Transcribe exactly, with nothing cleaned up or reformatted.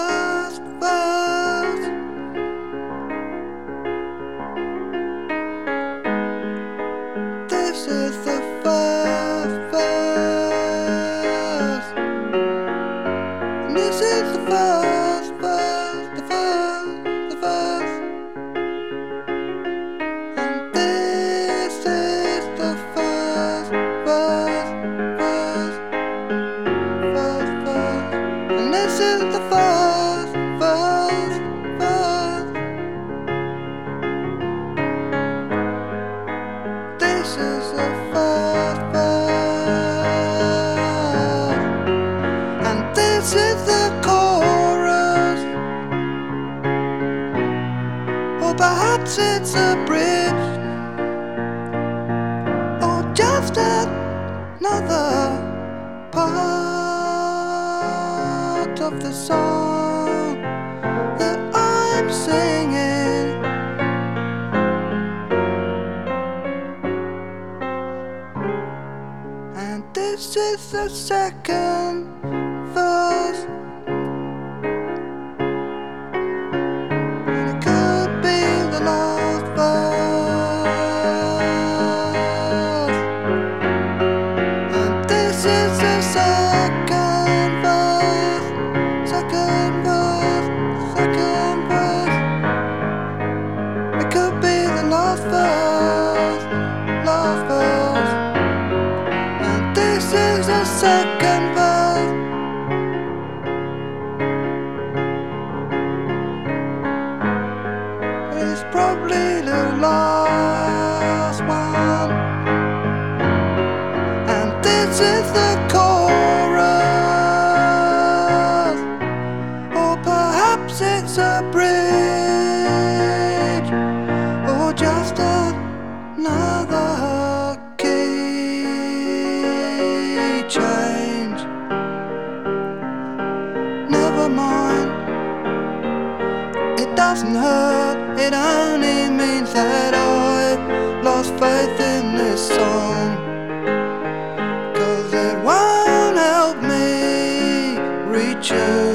first verse. This is the first verse. And this is the first verse, the first, the first. And this is the first verse, verse, first verse. And this is the first verse, verse. This is the first verse. And this is the chorus. Or perhaps it's a bridge, or just another part of the song that I'm singing. And this is the second verse. And it could be the last verse. And this is the second verse. Second verse, second verse. It could be the last verse, last verse. And this is the second verse. It's probably the last one. And this is the chorus. Or perhaps it's a bridge, or just another key change. Never mind, it doesn't hurt. It only means that I lost faith in this song. 'Cause it won't help me reach you.